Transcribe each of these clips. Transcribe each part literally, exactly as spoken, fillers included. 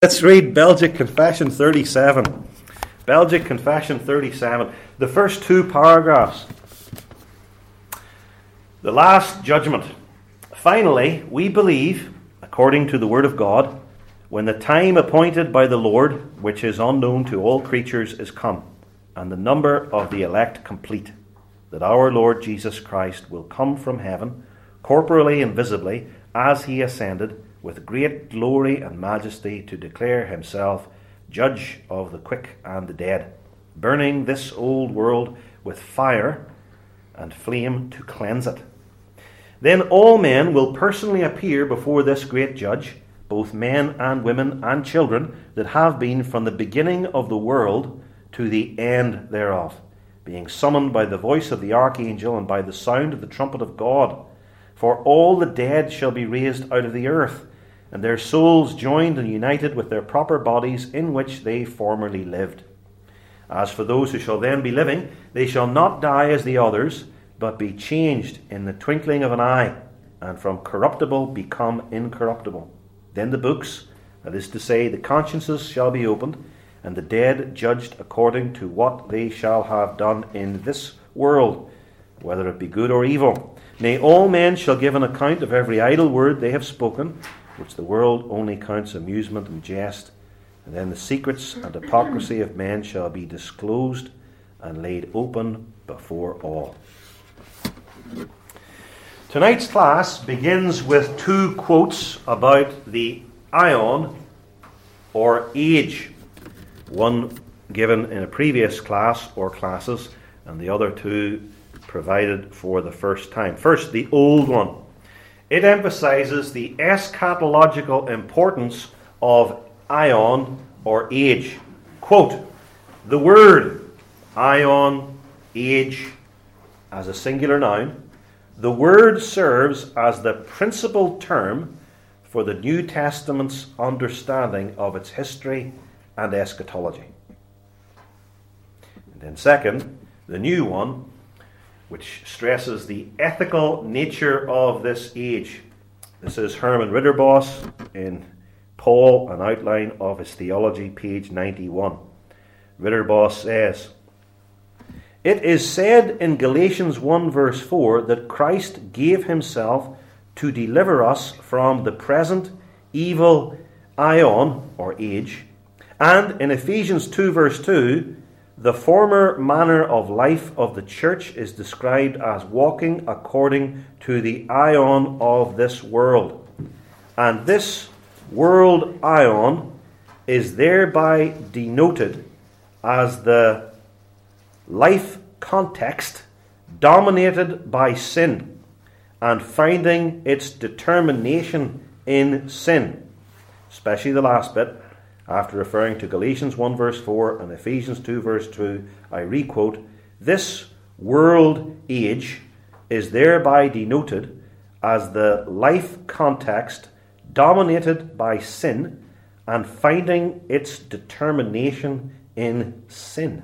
Let's read Belgic Confession thirty-seven. Belgic Confession thirty-seven. The first two paragraphs. The last judgment. Finally, we believe, according to the word of God, when the time appointed by the Lord, which is unknown to all creatures, is come, and the number of the elect complete, that our Lord Jesus Christ will come from heaven, corporally and visibly, as he ascended, with great glory and majesty, to declare himself judge of the quick and the dead, burning this old world with fire and flame to cleanse it. Then all men will personally appear before this great judge, both men and women and children, that have been from the beginning of the world to the end thereof, being summoned by the voice of the archangel and by the sound of the trumpet of God. For all the dead shall be raised out of the earth, and their souls joined and united with their proper bodies in which they formerly lived. As for those who shall then be living, they shall not die as the others, but be changed in the twinkling of an eye, and from corruptible become incorruptible. Then the books, that is to say, the consciences, shall be opened, and the dead judged according to what they shall have done in this world, whether it be good or evil. Nay, all men shall give an account of every idle word they have spoken, which the world only counts amusement and jest. And then the secrets and hypocrisy of men shall be disclosed and laid open before all. Tonight's class begins with two quotes about the Aion, or age. One given in a previous class or classes, and the other two provided for the first time. First, the old one. It emphasizes the eschatological importance of Aion, or age. Quote, the word Aion, age, as a singular noun, the word serves as the principal term for the New Testament's understanding of its history and eschatology. And then second, the new one, which stresses the ethical nature of this age. This is Herman Ridderbos in Paul, an outline of his theology, page ninety-one. Ridderbos says, it is said in Galatians one verse four that Christ gave himself to deliver us from the present evil Aion, or age, and in Ephesians two verse two, the former manner of life of the church is described as walking according to the Aion of this world. And this world Aion is thereby denoted as the life context dominated by sin and finding its determination in sin. Especially the last bit. After referring to Galatians one verse four and Ephesians two verse two, I requote, this world age is thereby denoted as the life context dominated by sin and finding its determination in sin.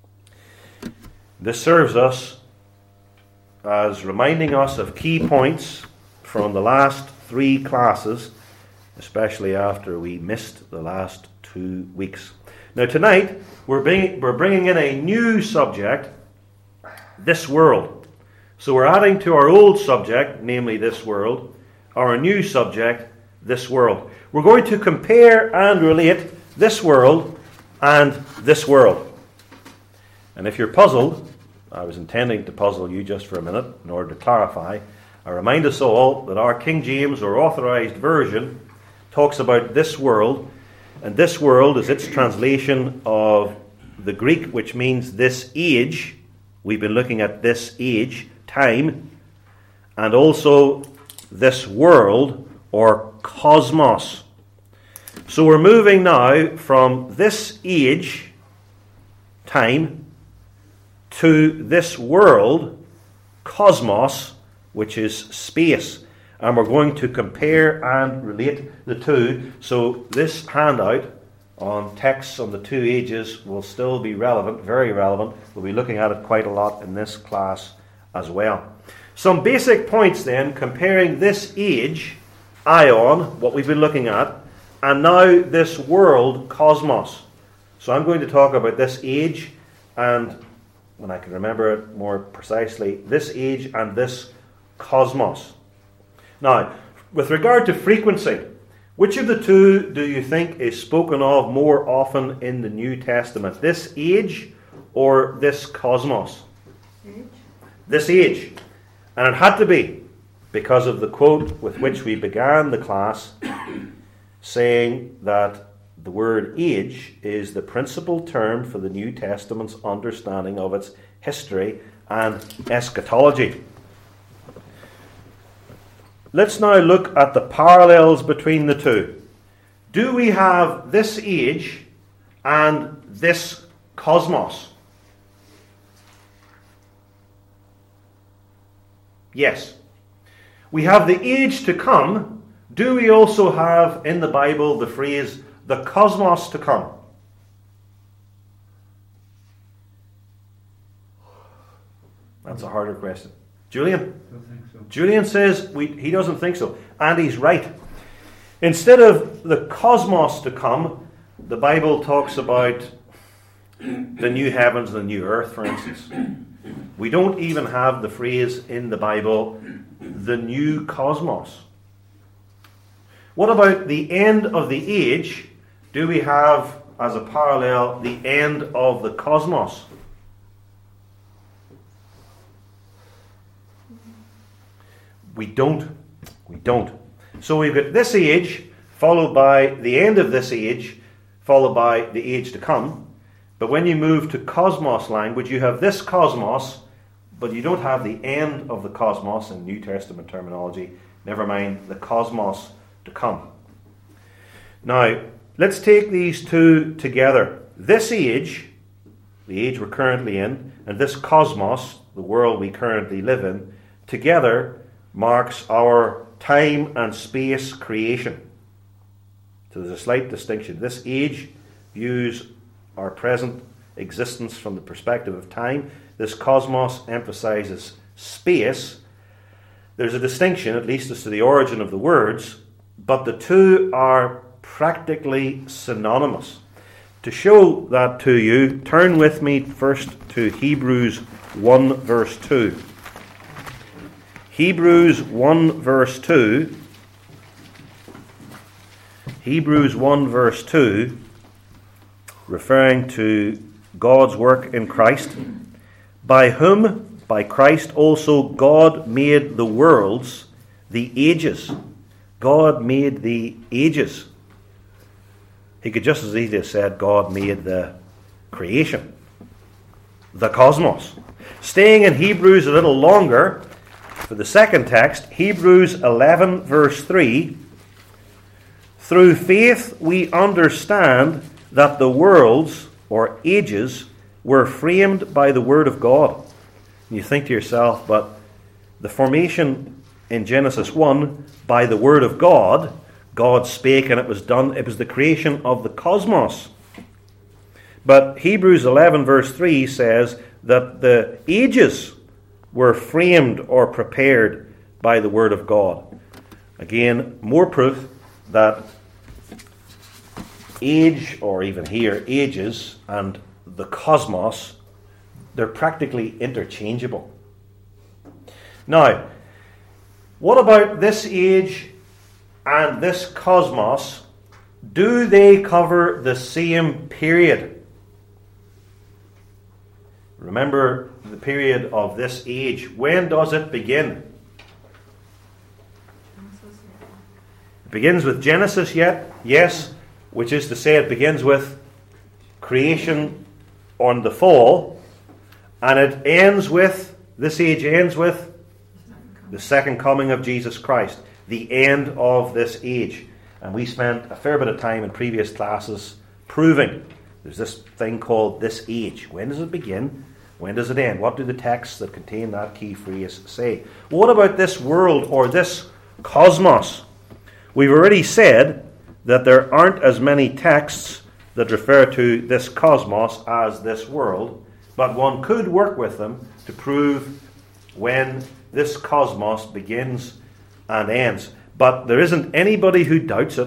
This serves us as reminding us of key points from the last three classes, especially after we missed the last two weeks. Now tonight, we're bringing, we're bringing in a new subject, this world. So we're adding to our old subject, namely this world, our new subject, this world. We're going to compare and relate this world and this world. And if you're puzzled, I was intending to puzzle you just for a minute in order to clarify. I remind us all that our King James, or Authorized Version, talks about this world, and this world is its translation of the Greek, which means this age. We've been looking at this age, time, and also this world, or cosmos. So we're moving now from this age, time, to this world, cosmos, which is space. And we're going to compare and relate the two. So this handout on texts on the two ages will still be relevant, very relevant. We'll be looking at it quite a lot in this class as well. Some basic points then, comparing this age, Aion, what we've been looking at, and now this world, cosmos. So I'm going to talk about this age, and when I can remember it more precisely, this age and this cosmos. Now, with regard to frequency, which of the two do you think is spoken of more often in the New Testament? This age or this cosmos? Age. This age. And it had to be because of the quote with which we began the class, saying that the word age is the principal term for the New Testament's understanding of its history and eschatology. Let's now look at the parallels between the two. Do we have this age and this cosmos? Yes. We have the age to come. Do we also have in the Bible the phrase the cosmos to come? That's a harder question. Julian? I don't think so. Julian says we, he doesn't think so. And he's right. Instead of the cosmos to come, the Bible talks about the new heavens and the new earth, for instance. We don't even have the phrase in the Bible, the new cosmos. What about the end of the age? Do we have, as a parallel, the end of the cosmos? We don't. We don't. So we've got this age, followed by the end of this age, followed by the age to come. But when you move to cosmos language, you have this cosmos, but you don't have the end of the cosmos in New Testament terminology. Never mind the cosmos to come. Now, let's take these two together. This age, the age we're currently in, and this cosmos, the world we currently live in, together marks our time and space creation. So there's a slight distinction. This age views our present existence from the perspective of time. This cosmos emphasizes space. There's a distinction, at least as to the origin of the words, but the two are practically synonymous. To show that to you, turn with me first to Hebrews one verse two. Hebrews one verse two. Hebrews one verse two, referring to God's work in Christ. By whom, by Christ also, God made the worlds, the ages. God made the ages. He could just as easily have said God made the creation, the cosmos. Staying in Hebrews a little longer, for the second text, Hebrews eleven verse three, through faith we understand that the worlds, or ages, were framed by the word of God. And you think to yourself, but the formation in Genesis one, by the word of God, God spake and it was done. It was the creation of the cosmos. But Hebrews eleven verse three says that the ages were framed or prepared by the word of God. Again, more proof that age, or even here, ages and the cosmos, they're practically interchangeable. Now, what about this age and this cosmos? Do they cover the same period? Remember the period of this age. When does it begin? It begins with Genesis yet? Yes. Which is to say it begins with creation on the fall. And it ends with, this age ends with the second coming of Jesus Christ. The end of this age. And we spent a fair bit of time in previous classes proving there's this thing called this age. When does it begin? When does it end? What do the texts that contain that key phrase say? What about this world or this cosmos? We've already said that there aren't as many texts that refer to this cosmos as this world, but one could work with them to prove when this cosmos begins and ends. But there isn't anybody who doubts it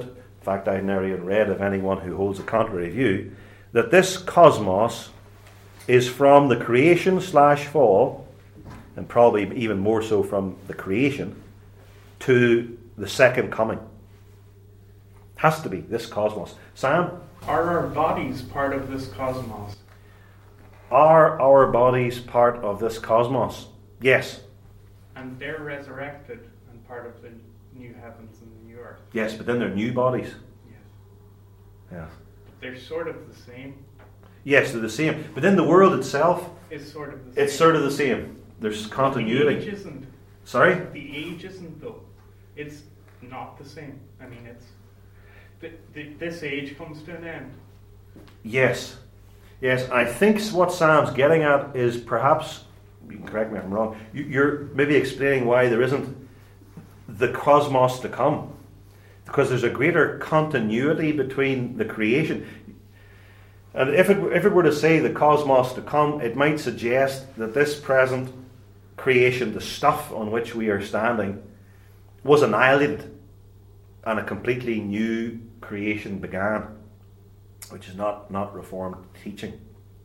in fact I've never even read of anyone who holds a contrary view, that this cosmos is from the creation slash fall, and probably even more so from the creation, to the second coming. Has to be this cosmos. Sam? Are our bodies part of this cosmos? Are our bodies part of this cosmos? Yes. And they're resurrected and part of the new heavens and the new earth? Yes, but then they're new bodies. Yes. Yeah. But they're sort of the same. Yes, they're the same. But then the world itself, It's sort of the same. it's sort of the same. There's continuity. The age isn't. Sorry? The age isn't, though. It's not the same. I mean, it's... Th- th- this age comes to an end. Yes. Yes, I think what Sam's getting at is perhaps, you can correct me if I'm wrong, you- you're maybe explaining why there isn't the cosmos to come. Because there's a greater continuity between the creation. And if it, if it were to say the cosmos to come, it might suggest that this present creation, the stuff on which we are standing, was annihilated and a completely new creation began, which is not, not Reformed teaching.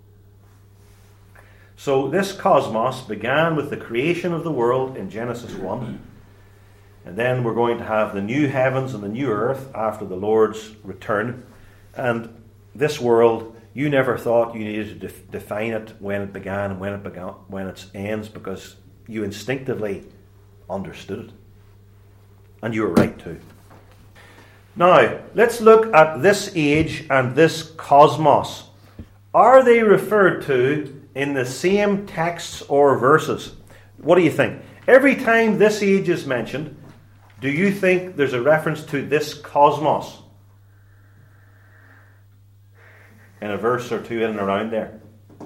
So this cosmos began with the creation of the world in Genesis one, and then we're going to have the new heavens and the new earth after the Lord's return. And this world, you never thought you needed to def- define it when it began and when it began, when it ends, because you instinctively understood it. And you were right too. Now, let's look at this age and this cosmos. Are they referred to in the same texts or verses? What do you think? Every time this age is mentioned, do you think there's a reference to this cosmos in a verse or two in and around there?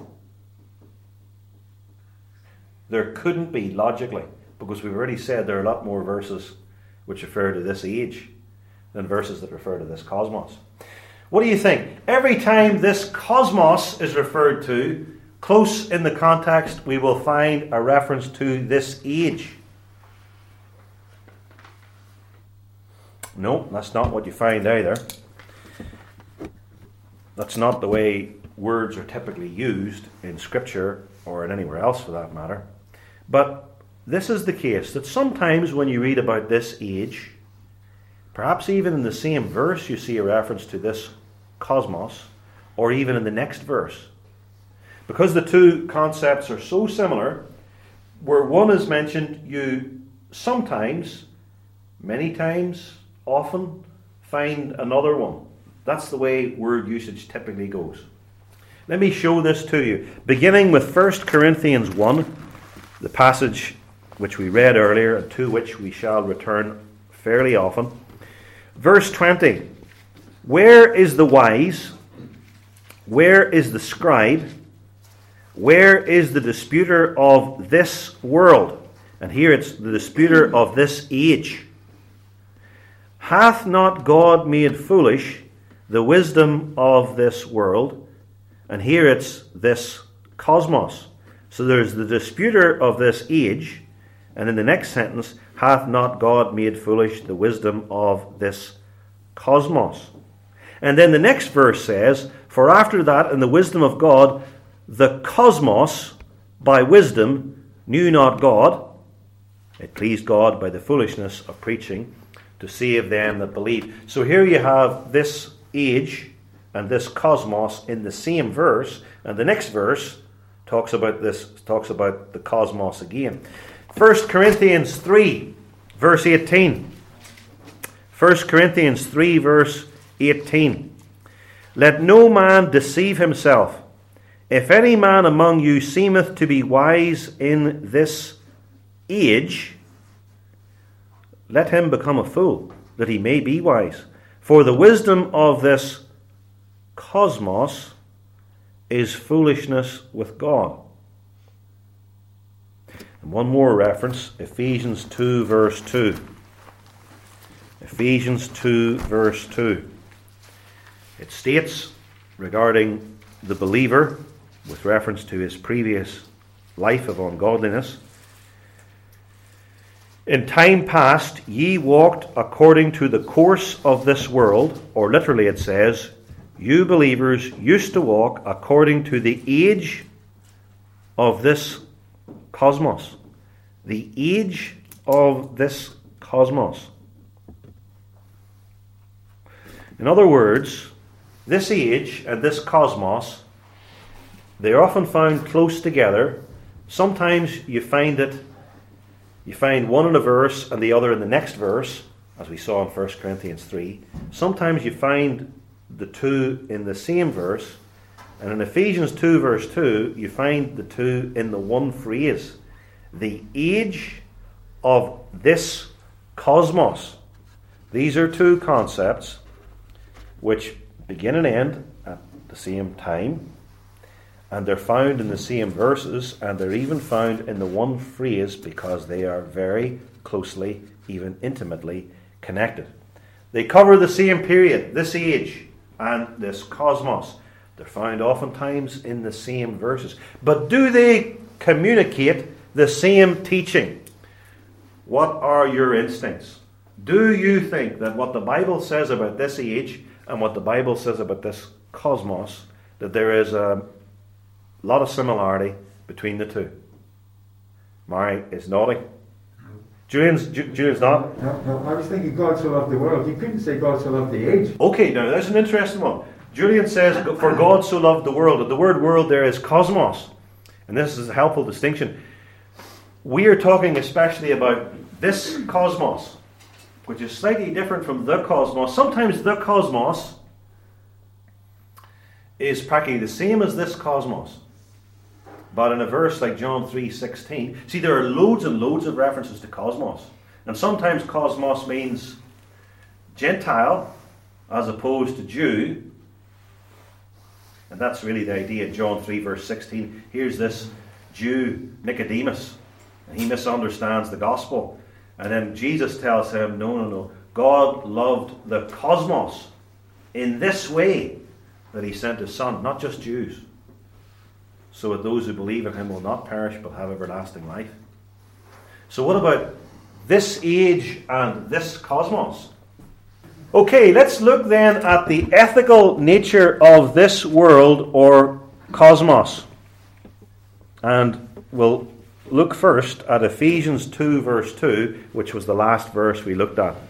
There couldn't be, logically, because we've already said there are a lot more verses which refer to this age than verses that refer to this cosmos. What do you think? Every time this cosmos is referred to, close in the context, we will find a reference to this age. No, that's not what you find either. That's not the way words are typically used in Scripture or in anywhere else for that matter. But this is the case, that sometimes when you read about this age, perhaps even in the same verse you see a reference to this cosmos, or even in the next verse. Because the two concepts are so similar, where one is mentioned, you sometimes, many times, often find another one. That's the way word usage typically goes. Let me show this to you. Beginning with First Corinthians one, the passage which we read earlier, and to which we shall return fairly often. Verse twenty. Where is the wise? Where is the scribe? Where is the disputer of this world? And here it's the disputer of this age. Hath not God made foolish the wisdom of this world? And here it's this cosmos. So there's the disputer of this age, and in the next sentence, hath not God made foolish the wisdom of this cosmos? And then the next verse says, for after that, in the wisdom of God, the cosmos by wisdom knew not God. It pleased God by the foolishness of preaching to save them that believe. So here you have this age and this cosmos in the same verse, and the next verse talks about this, talks about the cosmos again. First Corinthians three, verse eighteen. First Corinthians three, verse eighteen. Let no man deceive himself. If any man among you seemeth to be wise in this age, let him become a fool, that he may be wise. For the wisdom of this cosmos is foolishness with God. And one more reference, Ephesians two, verse two. Ephesians two, verse two. It states regarding the believer, with reference to his previous life of ungodliness, In time past, ye walked according to the course of this world, or literally it says, you believers used to walk according to the age of this cosmos. The age of this cosmos. In other words, this age and this cosmos, they're often found close together. Sometimes you find it, you find one in a verse and the other in the next verse, as we saw in First Corinthians three. Sometimes you find the two in the same verse, and in Ephesians two verse two, you find the two in the one phrase. The age of this cosmos. These are two concepts which begin and end at the same time, and they're found in the same verses, and they're even found in the one phrase because they are very closely, even intimately connected. They cover the same period, this age and this cosmos. They're found oftentimes in the same verses. But do they communicate the same teaching? What are your instincts? Do you think that what the Bible says about this age and what the Bible says about this cosmos, that there is a lot of similarity between the two? Mary is nodding. Julian's, Ju- Julian's not. No, no, I was thinking God so loved the world. You couldn't say God so loved the age. Okay, now that's an interesting one. Julian says, for God so loved the world. And the word world there is cosmos. And this is a helpful distinction. We are talking especially about this cosmos, which is slightly different from the cosmos. Sometimes the cosmos is practically the same as this cosmos. But in a verse like John three sixteen, see, there are loads and loads of references to cosmos. And sometimes cosmos means Gentile as opposed to Jew. And that's really the idea. John three verse sixteen. Here's this Jew, Nicodemus, and he misunderstands the gospel. And then Jesus tells him, no, no, no. God loved the cosmos in this way that he sent his son, not just Jews, so that those who believe in him will not perish but have everlasting life. So what about this age and this cosmos? Okay, let's look then at the ethical nature of this world or cosmos. And we'll look first at Ephesians two verse two, which was the last verse we looked at.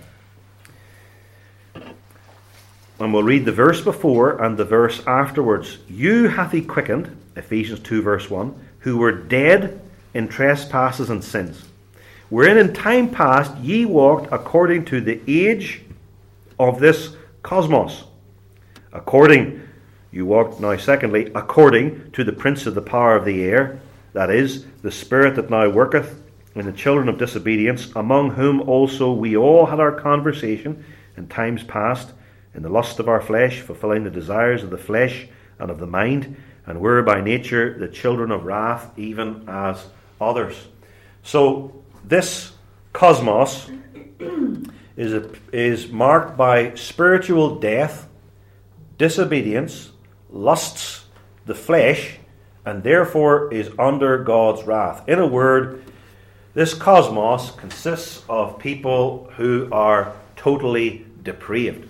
And we'll read the verse before and the verse afterwards. You hath he quickened, Ephesians two verse one, who were dead in trespasses and sins, wherein in time past ye walked according to the age of this cosmos. According, you walked now secondly, according to the prince of the power of the air, that is, the spirit that now worketh in the children of disobedience, among whom also we all had our conversation in times past, in the lust of our flesh, fulfilling the desires of the flesh and of the mind, and were by nature the children of wrath, even as others. So this cosmos is a, is marked by spiritual death, disobedience, lusts, the flesh, and therefore is under God's wrath. In a word, this cosmos consists of people who are totally depraved.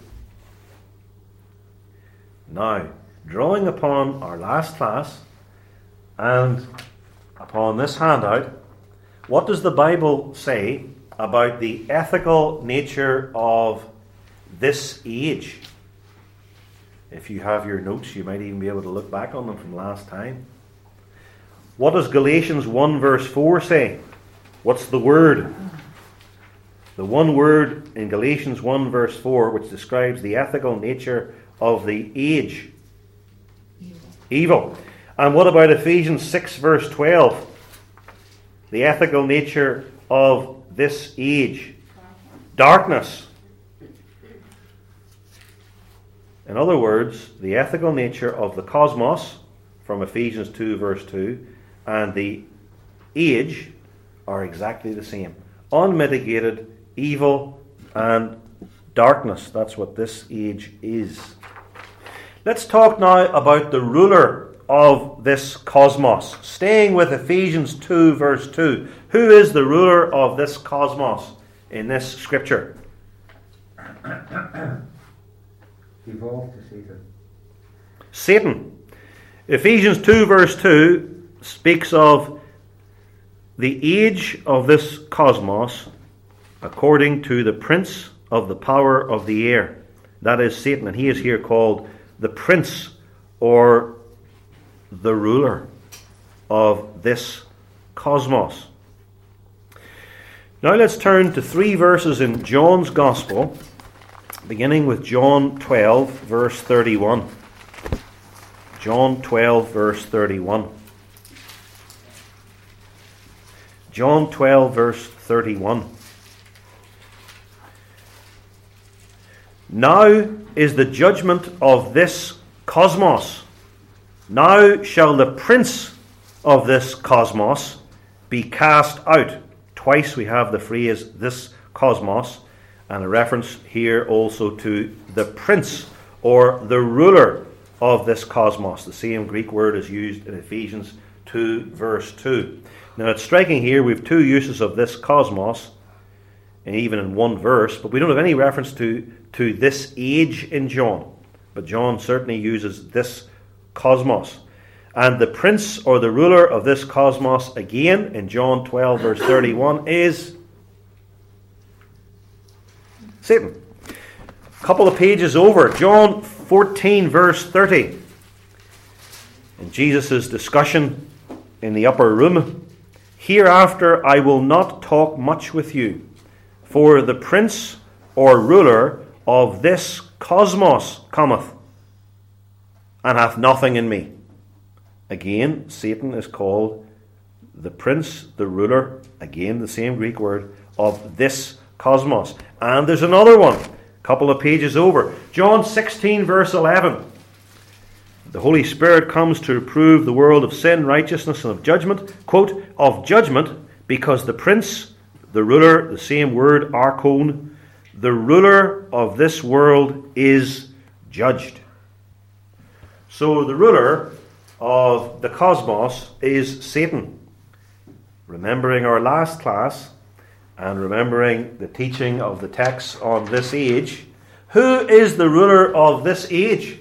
Now, drawing upon our last class and upon this handout, what does the Bible say about the ethical nature of this age? If you have your notes, you might even be able to look back on them from last time. What does Galatians one verse four say? What's the word? The one word in Galatians one verse four which describes the ethical nature of the age. Evil. Evil. And what about Ephesians six verse twelve? The ethical nature of this age. Darkness. In other words, the ethical nature of the cosmos from Ephesians two verse two and the age are exactly the same. Unmitigated evil and darkness. That's what this age is. Let's talk now about the ruler of this cosmos. Staying with Ephesians two, verse two. Who is the ruler of this cosmos in this scripture? Devolved to Satan. Satan. Ephesians two, verse two speaks of the age of this cosmos according to the prince of the power of the air. That is Satan, and he is here called the prince or the ruler of this cosmos. Now let's turn to three verses in John's Gospel, beginning with John twelve, verse thirty-one. John twelve, verse thirty-one. John twelve, verse thirty-one. Now is the judgment of this cosmos. Now shall the prince of this cosmos be cast out. Twice we have the phrase this cosmos, and a reference here also to the prince or the ruler of this cosmos. The same Greek word is used in Ephesians two, verse two. Now it's striking here we have two uses of this cosmos, and even in one verse, but we don't have any reference to, to this age in John. But John certainly uses this cosmos. And the prince or the ruler of this cosmos, again, in John twelve, verse thirty-one, is Satan. A couple of pages over, John fourteen, verse thirty. In Jesus' discussion in the upper room, hereafter I will not talk much with you, for the prince or ruler of this cosmos cometh, and hath nothing in me. Again, Satan is called the prince, the ruler, again the same Greek word, of this cosmos. And there's another one, a couple of pages over. John sixteen, verse eleven. The Holy Spirit comes to reprove the world of sin, righteousness, and of judgment. Quote, of judgment, because the prince, the ruler, the same word, archon, the ruler of this world is judged. So the ruler of the cosmos is Satan. Remembering our last class and remembering the teaching of the text on this age, who is the ruler of this age?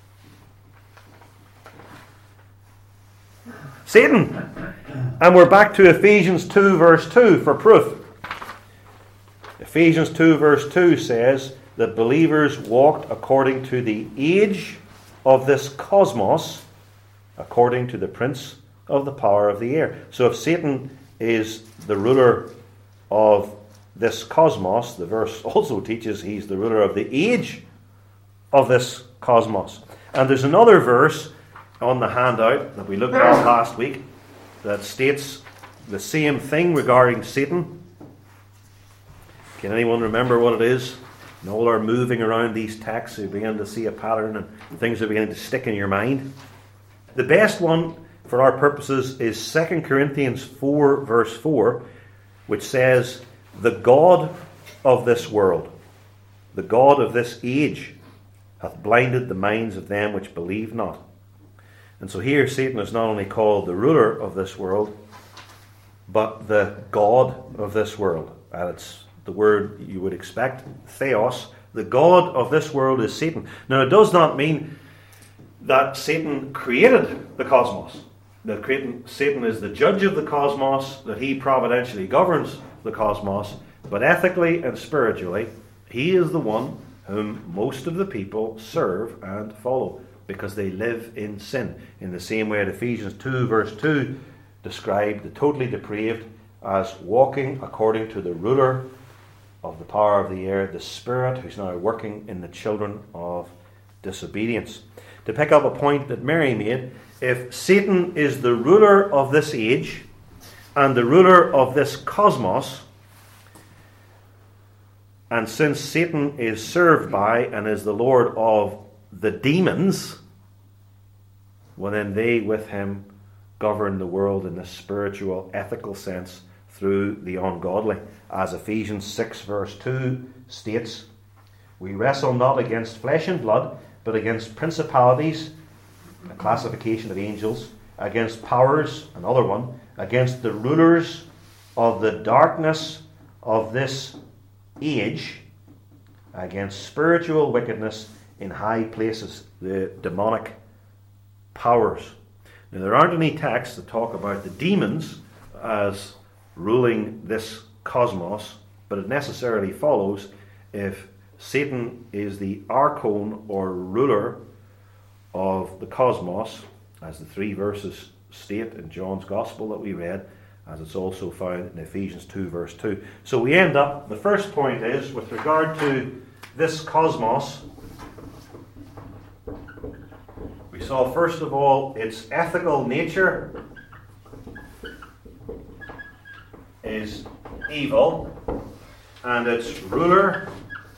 Satan. And we're back to Ephesians two, verse two for proof. Ephesians two, verse two says that believers walked according to the age of this cosmos, according to the prince of the power of the air. So if Satan is the ruler of this cosmos, the verse also teaches he's the ruler of the age of this cosmos. And there's another verse on the handout that we looked at last week that states the same thing regarding Satan. Can anyone remember what it is? And all our moving around these texts, you begin to see a pattern and things are beginning to stick in your mind. The best one for our purposes is Second Corinthians four, verse four, which says, the God of this world, the God of this age, hath blinded the minds of them which believe not. And so here Satan is not only called the ruler of this world, but the God of this world. And it's the word you would expect, theos. The God of this world is Satan. Now it does not mean that Satan created the cosmos. That Satan is the judge of the cosmos, that he providentially governs the cosmos, but ethically and spiritually, he is the one whom most of the people serve and follow, because they live in sin. In the same way that Ephesians two, verse two described the totally depraved as walking according to the ruler of the power of the air, the Spirit who's now working in the children of disobedience. To pick up a point that Mary made, if Satan is the ruler of this age and the ruler of this cosmos, and since Satan is served by and is the Lord of the demons, well then they with him govern the world in a spiritual, ethical sense through the ungodly. As Ephesians six, verse two states, we wrestle not against flesh and blood, but against principalities, a classification of angels, against powers, another one, against the rulers of the darkness of this age, against spiritual wickedness in high places, the demonic powers. Now, there aren't any texts that talk about the demons as ruling this cosmos, but it necessarily follows if Satan is the archon or ruler of the cosmos, as the three verses state in John's Gospel that we read, as it's also found in Ephesians two verse two. So we end up, the first point is, with regard to this cosmos, we saw first of all its ethical nature is evil, and its ruler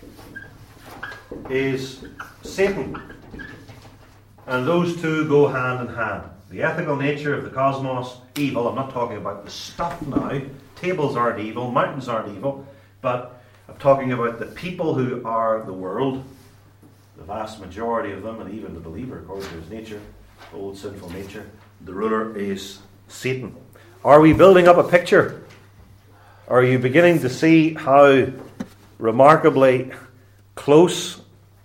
is Satan. And those two go hand in hand. The ethical nature of the cosmos, evil. I'm not talking about the stuff now. Tables aren't evil, mountains aren't evil, but I'm talking about the people who are the world, the vast majority of them, and even the believer according to his nature, old sinful nature. The ruler is Satan. Are we building up a picture? Are you beginning to see how remarkably close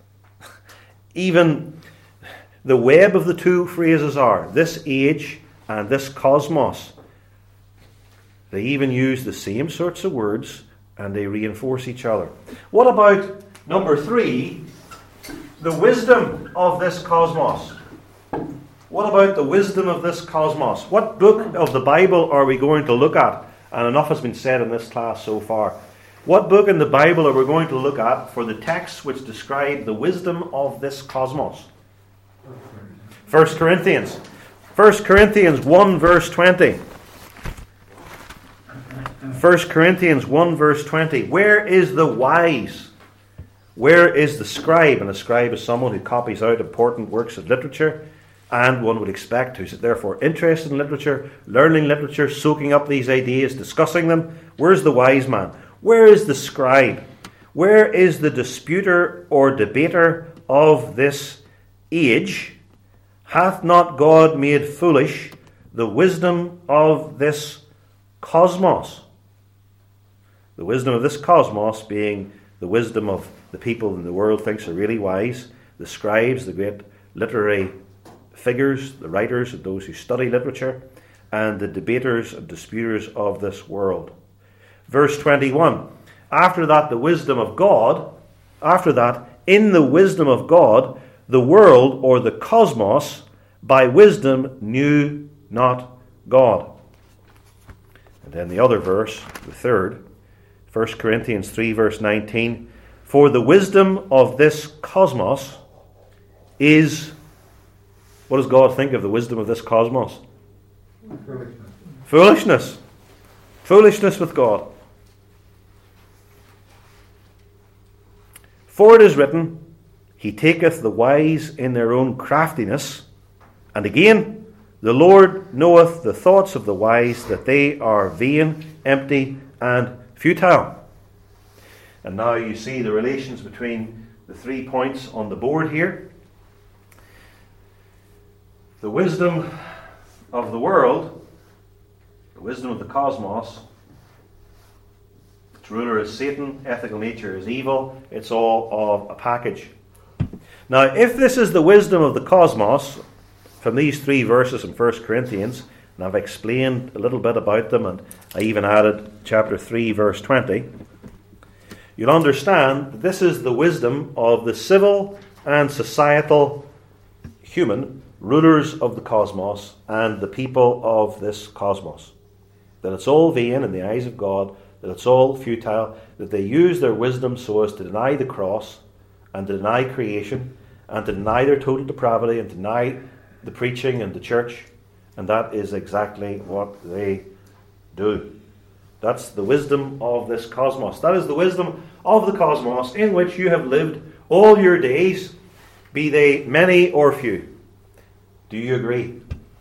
even the web of the two phrases are? This age and this cosmos. They even use the same sorts of words and they reinforce each other. What about number three, the wisdom of this cosmos? What about the wisdom of this cosmos? What book of the Bible are we going to look at? And enough has been said in this class so far. What book in the Bible are we going to look at for the texts which describe the wisdom of this cosmos? First Corinthians. First Corinthians one verse twenty. First Corinthians one verse twenty. Where is the wise? Where is the scribe? And a scribe is someone who copies out important works of literature, and one would expect who's therefore interested in literature, learning literature, soaking up these ideas, discussing them. Where's the wise man? Where is the scribe? Where is the disputer or debater of this age? Hath not God made foolish the wisdom of this cosmos? The wisdom of this cosmos being the wisdom of the people in the world thinks are really wise, the scribes, the great literary figures, the writers, and those who study literature, and the debaters and disputers of this world. Verse twenty-one, after that the wisdom of God, after that, in the wisdom of God, the world or the cosmos by wisdom knew not God. And then the other verse, the third, First Corinthians three verse nineteen, for the wisdom of this cosmos is, what does God think of the wisdom of this cosmos? Foolishness. Foolishness. Foolishness with God. For it is written, He taketh the wise in their own craftiness. And again, the Lord knoweth the thoughts of the wise, that they are vain, empty, and futile. And now you see the relations between the three points on the board here. The wisdom of the world, the wisdom of the cosmos, its ruler is Satan, ethical nature is evil, it's all of a package. Now, if this is the wisdom of the cosmos, from these three verses in First Corinthians, and I've explained a little bit about them, and I even added chapter three, verse twenty, you'll understand that this is the wisdom of the civil and societal human rulers of the cosmos and the people of this cosmos. That it's all vain in the eyes of God, that it's all futile, that they use their wisdom so as to deny the cross and to deny creation and to deny their total depravity and to deny the preaching and the church. And that is exactly what they do. That's the wisdom of this cosmos. That is the wisdom of the cosmos in which you have lived all your days, be they many or few. Do you agree?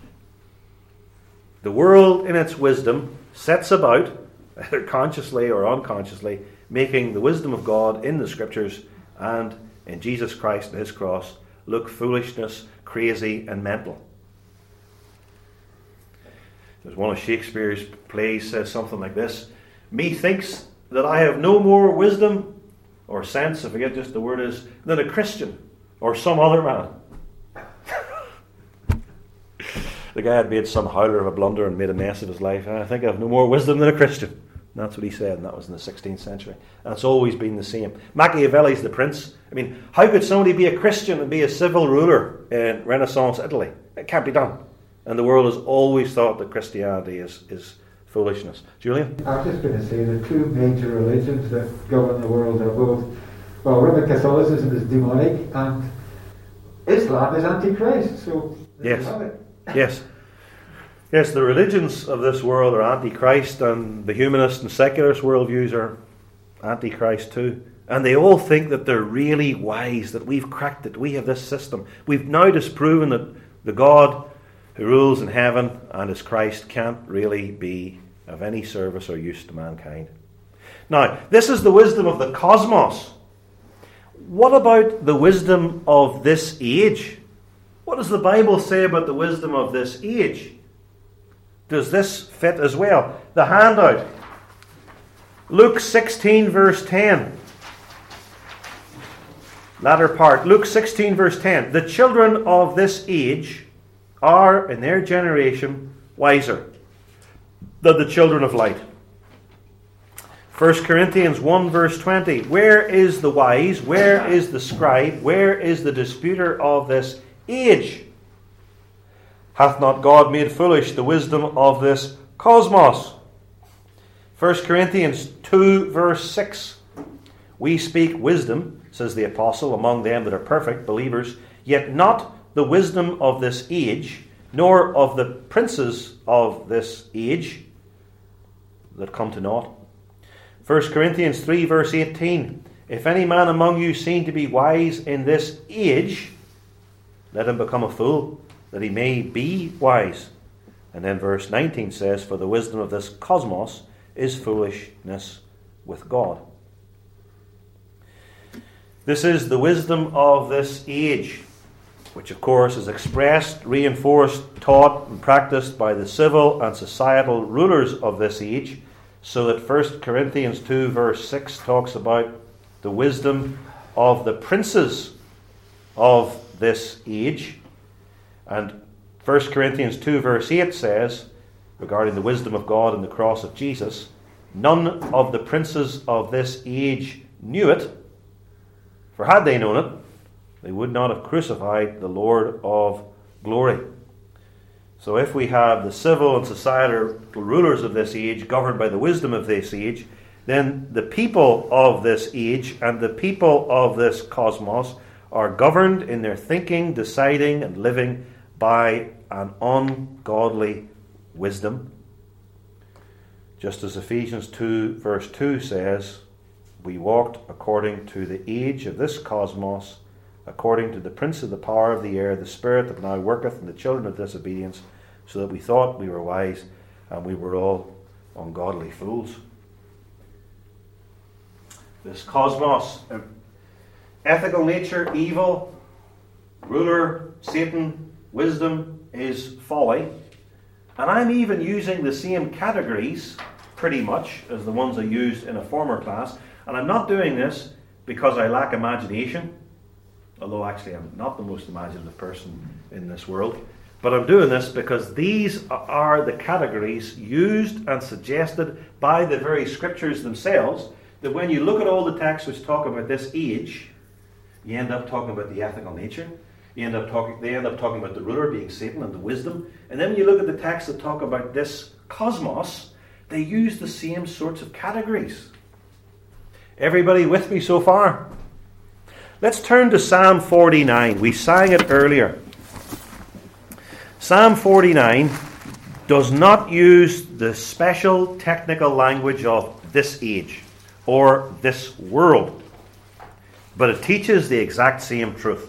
The world in its wisdom sets about, either consciously or unconsciously, making the wisdom of God in the Scriptures and in Jesus Christ and His cross look foolishness, crazy and mental. There's one of Shakespeare's plays says something like this: methinks that I have no more wisdom or sense, I forget just the word is, than a Christian or some other man. The guy had made some howler of a blunder and made a mess of his life. I think I have no more wisdom than a Christian. And that's what he said, and that was in the sixteenth century. And it's always been the same. Machiavelli's The Prince. I mean, how could somebody be a Christian and be a civil ruler in Renaissance Italy? It can't be done. And the world has always thought that Christianity is, is foolishness. Julian? I was just going to say the two major religions that govern the world are both, well, Roman Catholicism is demonic and Islam is antichrist. So there yes. you have it. Yes. Yes, the religions of this world are antichrist, and the humanist and secularist worldviews are antichrist too. And they all think that they're really wise, that we've cracked it, we have this system. We've now disproven that the God who rules in heaven and is Christ can't really be of any service or use to mankind. Now, this is the wisdom of the cosmos. What about the wisdom of this age? What does the Bible say about the wisdom of this age? Does this fit as well? The handout. Luke sixteen verse ten. Latter part. Luke sixteen verse ten. The children of this age are, in their generation, wiser than the children of light. First Corinthians one verse twenty. Where is the wise? Where is the scribe? Where is the disputer of this age? Hath not God made foolish the wisdom of this cosmos? First Corinthians two verse six. We speak wisdom, says the apostle, among them that are perfect, believers, yet not the wisdom of this age, nor of the princes of this age that come to naught. First Corinthians three verse eighteen. If any man among you seem to be wise in this age, let him become a fool, that he may be wise. And then verse nineteen says, for the wisdom of this cosmos is foolishness with God. This is the wisdom of this age, which of course is expressed, reinforced, taught and practiced by the civil and societal rulers of this age, so that First Corinthians two verse six talks about the wisdom of the princes of this age. And First Corinthians two verse eight says, regarding the wisdom of God and the cross of Jesus, none of the princes of this age knew it, for had they known it, they would not have crucified the Lord of glory. So if we have the civil and societal rulers of this age governed by the wisdom of this age, then the people of this age and the people of this cosmos are governed in their thinking, deciding, and living by an ungodly wisdom. Just as Ephesians two verse two says, we walked according to the age of this cosmos, according to the prince of the power of the air, the spirit that now worketh in the children of disobedience, so that we thought we were wise, and we were all ungodly fools. This cosmos, ethical nature, evil, ruler, Satan, wisdom is folly. And I'm even using the same categories, pretty much, as the ones I used in a former class. And I'm not doing this because I lack imagination, although actually I'm not the most imaginative person in this world. But I'm doing this because these are the categories used and suggested by the very scriptures themselves, that when you look at all the texts which talk about this age, you end up talking about the ethical nature. You end up talking, they end up talking about the ruler being Satan and the wisdom. And then when you look at the texts that talk about this cosmos, they use the same sorts of categories. Everybody with me so far? Let's turn to Psalm forty-nine. We sang it earlier. Psalm forty-nine does not use the special technical language of this age or this world, but it teaches the exact same truth.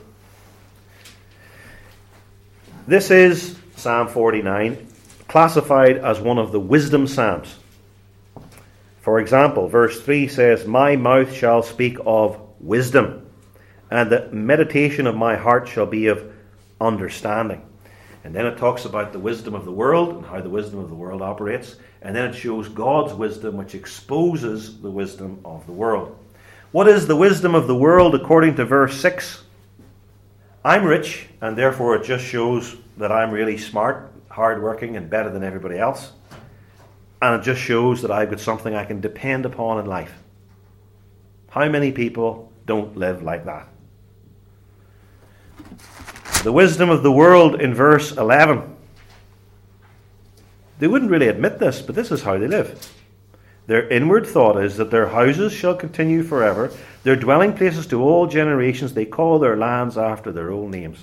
This is Psalm forty-nine, classified as one of the wisdom psalms. For example, verse three says, my mouth shall speak of wisdom, and the meditation of my heart shall be of understanding. And then it talks about the wisdom of the world and how the wisdom of the world operates. And then it shows God's wisdom, which exposes the wisdom of the world. What is the wisdom of the world according to verse six? I'm rich, and therefore it just shows that I'm really smart, hardworking, and better than everybody else. And it just shows that I've got something I can depend upon in life. How many people don't live like that? The wisdom of the world in verse eleven. They wouldn't really admit this, but this is how they live. Their inward thought is that their houses shall continue forever, their dwelling places to all generations. They call their lands after their own names.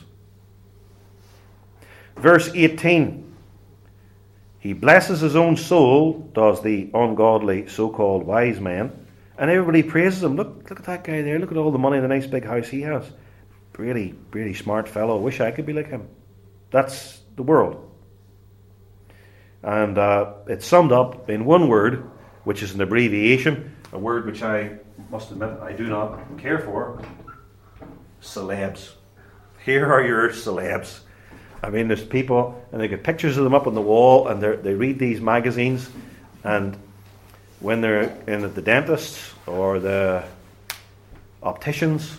Verse eighteen. He blesses his own soul, does the ungodly so-called wise man, and everybody praises him. Look, look at that guy there. Look at all the money, the nice big house he has. Really, really smart fellow. Wish I could be like him. That's the world. And uh, it's summed up in one word, which is an abbreviation, a word which I must admit I do not care for. Celebs. Here are your celebs. I mean, there's people, and they get pictures of them up on the wall, and they read these magazines, and when they're in at the dentists or the opticians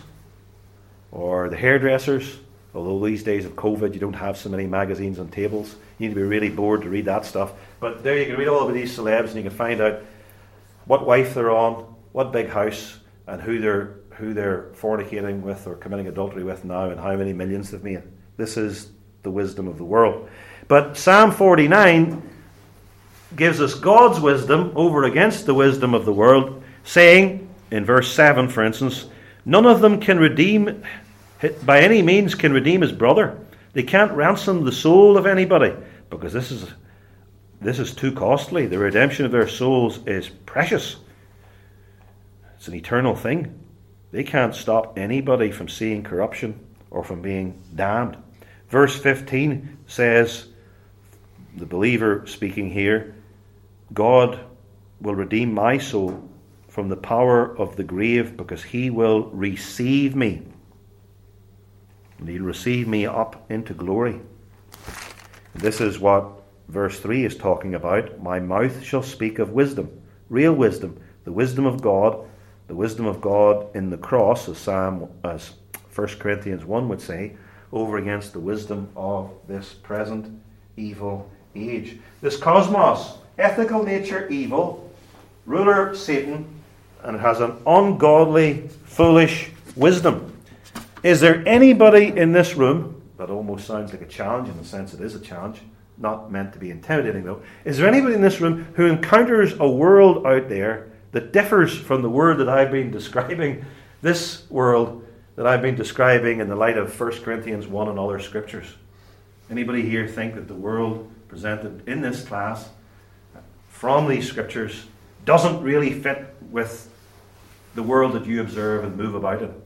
or the hairdressers, although these days of COVID you don't have so many magazines on tables, you need to be really bored to read that stuff. But there you can read all of these celebs, and you can find out what wife they're on, what big house, and who they're who they're fornicating with or committing adultery with now, and how many millions they've made. This is the wisdom of the world. But Psalm forty-nine gives us God's wisdom over against the wisdom of the world, saying, in verse seven, for instance, none of them can redeem, by any means can redeem his brother. They can't ransom the soul of anybody, because this is this is too costly. The redemption of their souls is precious. It's an eternal thing. They can't stop anybody from seeing corruption or from being damned. Verse fifteen says, the believer speaking here, God will redeem my soul from the power of the grave, because he will receive me. And he'll receive me up into glory. This is what verse three is talking about. My mouth shall speak of wisdom, real wisdom, the wisdom of God, the wisdom of God in the cross, as Psalm, as First Corinthians one would say, over against the wisdom of this present evil age. This cosmos, ethical nature, evil, ruler Satan, and it has an ungodly, foolish wisdom. Is there anybody in this room, that almost sounds like a challenge, in the sense it is a challenge, not meant to be intimidating though, is there anybody in this room who encounters a world out there that differs from the word that I've been describing, this world that I've been describing in the light of First Corinthians one and other scriptures? Anybody here think that the world presented in this class from these scriptures doesn't really fit with the world that you observe and move about in?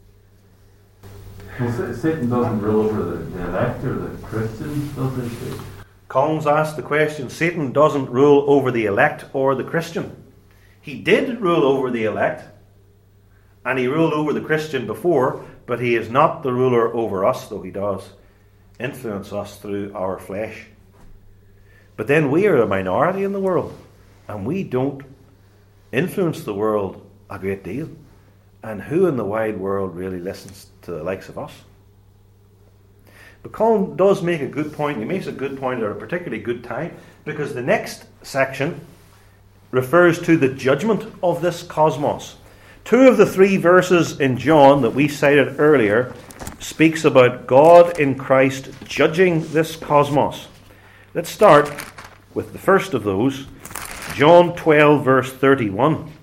Well, Satan doesn't rule over the, the elect or the Christians, does he? Collins asked the question, Satan doesn't rule over the elect or the Christian. He did rule over the elect, and he ruled over the Christian before, but he is not the ruler over us, though he does influence us through our flesh. But then we are a minority in the world, and we don't influence the world a great deal. And who in the wide world really listens to the likes of us? But Colin does make a good point. He makes a good point at a particularly good time, because the next section refers to the judgment of this cosmos. Two of the three verses in John that we cited earlier speaks about God in Christ judging this cosmos. Let's start with the first of those, John twelve, verse thirty-one.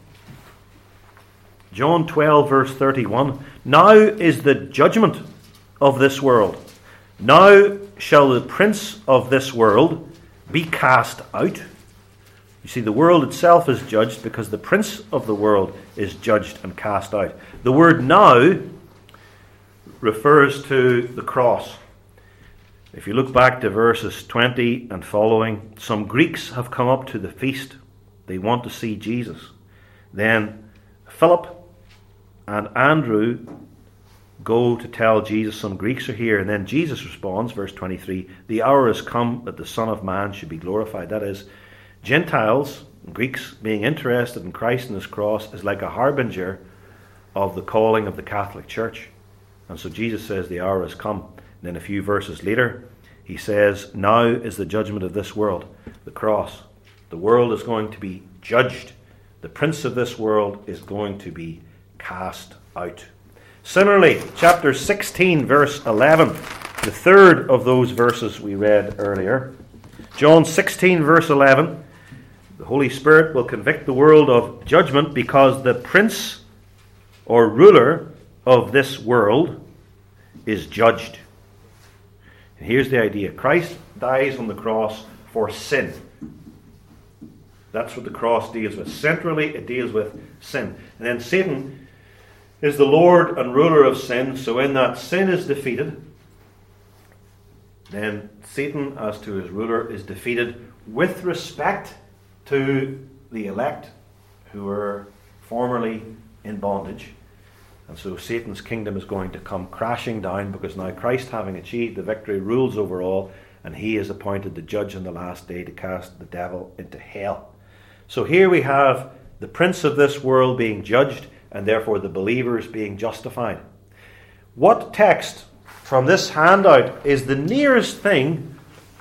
John twelve, verse thirty-one. Now is the judgment of this world. Now shall the prince of this world be cast out. You see, the world itself is judged because the prince of the world is judged and cast out. The word now refers to the cross. If you look back to verses twenty and following, some Greeks have come up to the feast. They want to see Jesus. Then Philip and Andrew go to tell Jesus some Greeks are here. And then Jesus responds, verse twenty-three, the hour has come that the Son of Man should be glorified. That is, Gentiles, Greeks, being interested in Christ and his cross is like a harbinger of the calling of the Catholic Church. And so Jesus says the hour has come. And then a few verses later, he says, now is the judgment of this world, the cross. The world is going to be judged. The prince of this world is going to be cast out. Similarly, chapter sixteen, verse eleven, the third of those verses we read earlier. John sixteen, verse eleven, the Holy Spirit will convict the world of judgment because the prince or ruler of this world is judged. And here's the idea. Christ dies on the cross for sin. That's what the cross deals with. Centrally, it deals with sin. And then Satan is the Lord and ruler of sin. So in that sin is defeated, then Satan, as to his ruler, is defeated with respect to the elect who were formerly in bondage. And so Satan's kingdom is going to come crashing down because now Christ, having achieved the victory, rules over all, and he is appointed the judge on the last day to cast the devil into hell. So here we have the prince of this world being judged, and therefore the believers being justified. What text from this handout is the nearest thing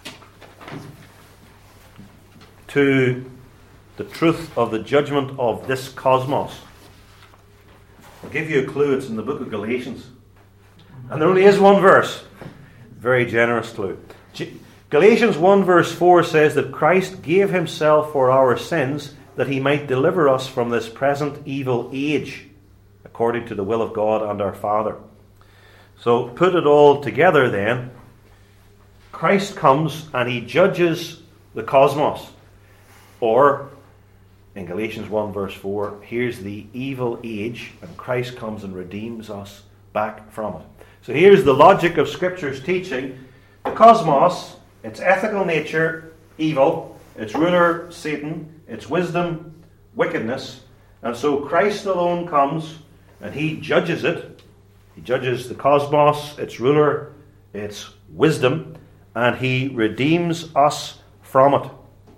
to the truth of the judgment of this cosmos? I'll give you a clue. It's in the book of Galatians. And there only is one verse. Very generous clue. Galatians one verse four says that Christ gave himself for our sins that he might deliver us from this present evil age, according to the will of God and our Father. So put it all together then. Christ comes and he judges the cosmos. Or, in Galatians one verse four, here's the evil age, and Christ comes and redeems us back from it. So here's the logic of Scripture's teaching. The cosmos, its ethical nature, evil, its ruler, Satan, its wisdom, wickedness. And so Christ alone comes and he judges it. He judges the cosmos, its ruler, its wisdom, and he redeems us from it.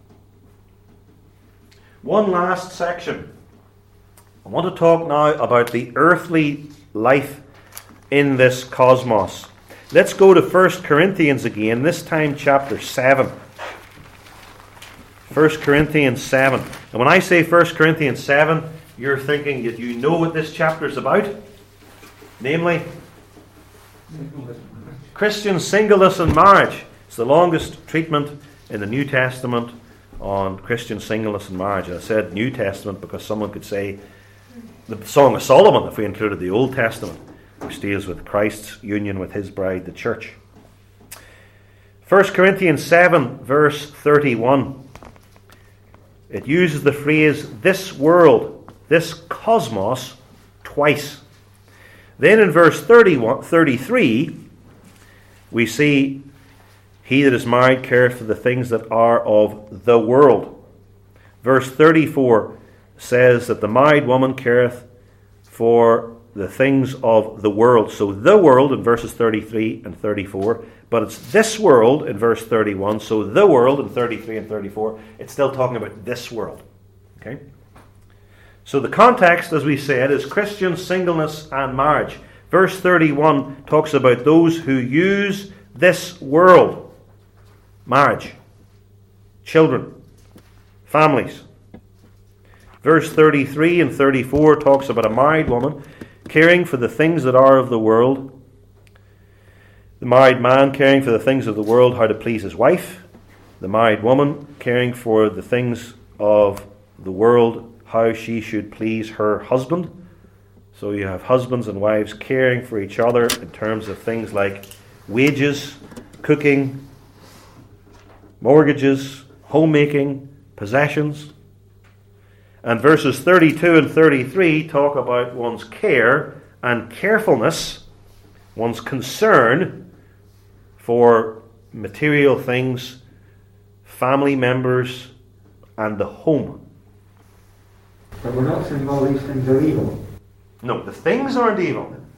One last section. I want to talk now about the earthly life in this cosmos. Let's go to First Corinthians again, this time chapter seven. First Corinthians seven. And when I say First Corinthians seven, you're thinking that you know what this chapter is about. Namely, Christian singleness and marriage. It's the longest treatment in the New Testament on Christian singleness and marriage. And I said New Testament because someone could say the Song of Solomon if we included the Old Testament, which deals with Christ's union with his bride, the church. First Corinthians seven, verse thirty-one. It uses the phrase, this world, this cosmos, twice. Then in verse thirty-one, thirty-three, we see, he that is married careth for the things that are of the world. Verse thirty-four says that the married woman careth for the things of the world. So the world in verses thirty-three and thirty-four, but it's this world in verse thirty-one. So the world in thirty-three and thirty-four, it's still talking about this world. Okay? So the context, as we said, is Christian singleness and marriage. Verse thirty-one talks about those who use this world. Marriage, children, families. Verse thirty-three and thirty-four talks about a married woman caring for the things that are of the world. The married man caring for the things of the world, how to please his wife. The married woman caring for the things of the world, how she should please her husband. So you have husbands and wives caring for each other in terms of things like wages, cooking, mortgages, homemaking, possessions. And verses thirty-two and thirty-three talk about one's care and carefulness, one's concern for material things, family members, and the home. But we're not saying all these things are evil. No, the things aren't evil.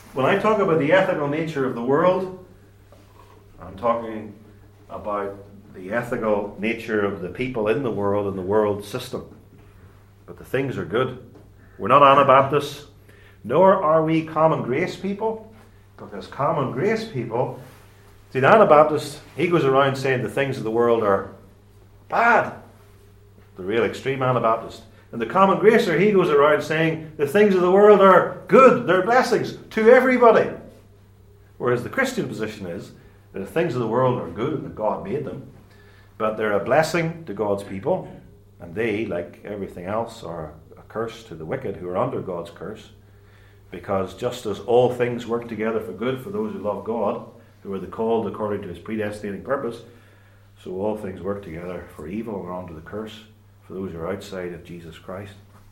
when I talk about the ethical nature of the world, I'm talking about the ethical nature of the people in the world and the world system. But the things are good. We're not Anabaptists, nor are we common grace people, because common grace people, see, the Anabaptist, he goes around saying the things of the world are bad. The real extreme Anabaptist. And the common gracer, he goes around saying the things of the world are good, they're blessings to everybody. Whereas the Christian position is that the things of the world are good and that God made them, but they're a blessing to God's people, and they, like everything else, are a curse to the wicked who are under God's curse. Because just as all things work together for good for those who love God, who are the called according to his predestinating purpose, so all things work together for evil and under the curse for those who are outside of Jesus Christ.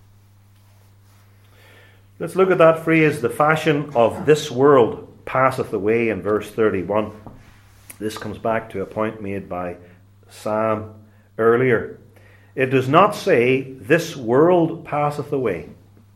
Let's look at that phrase, the fashion of this world passeth away, in verse thirty-one. This comes back to a point made by Sam earlier. It does not say, this world passeth away.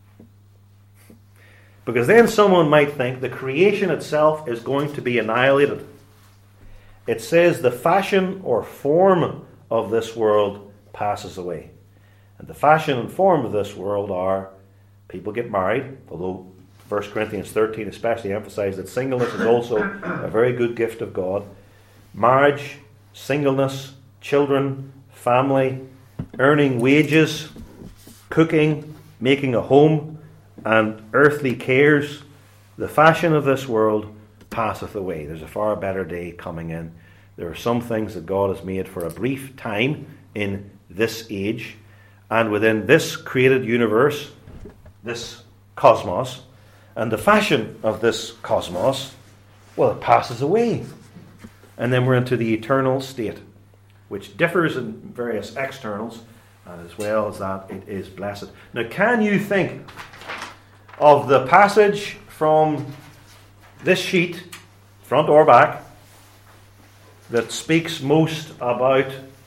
Because then someone might think the creation itself is going to be annihilated. It says the fashion or form of this world passes away. And the fashion and form of this world are people get married, although First Corinthians thirteen especially emphasizes that singleness is also a very good gift of God. Marriage, singleness, children, family, earning wages, cooking, making a home, and earthly cares. The fashion of this world passeth away. There's a far better day coming in. There are some things that God has made for a brief time in this age, and within this created universe, this cosmos, and the fashion of this cosmos, well, it passes away. And then we're into the eternal state, which differs in various externals, and as well as that, it is blessed. Now, can you think of the passage from this sheet, front or back, that speaks most about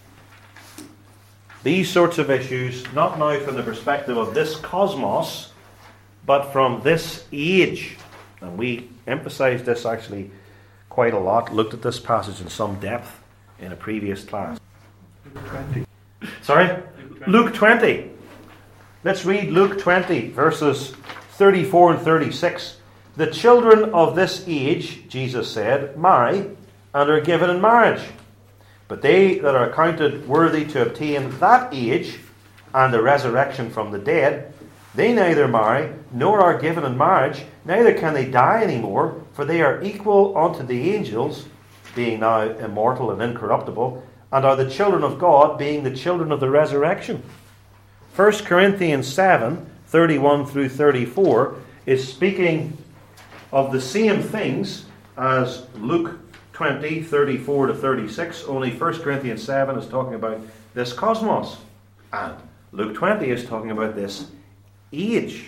these sorts of issues, not now from the perspective of this cosmos, but from this age? And we emphasized this actually quite a lot, looked at this passage in some depth in a previous class. Luke twenty. Sorry? Luke twenty. Luke twenty. Let's read Luke twenty, verses thirty-four and thirty-six. The children of this age, Jesus said, marry and are given in marriage. But they that are accounted worthy to obtain that age and the resurrection from the dead, they neither marry nor are given in marriage, neither can they die any more, for they are equal unto the angels, being now immortal and incorruptible, and are the children of God, being the children of the resurrection. First Corinthians seven, thirty-one through thirty-four, is speaking of the same things as Luke twenty, thirty-four to thirty-six, only First Corinthians seven is talking about this cosmos, and Luke twenty is talking about this age.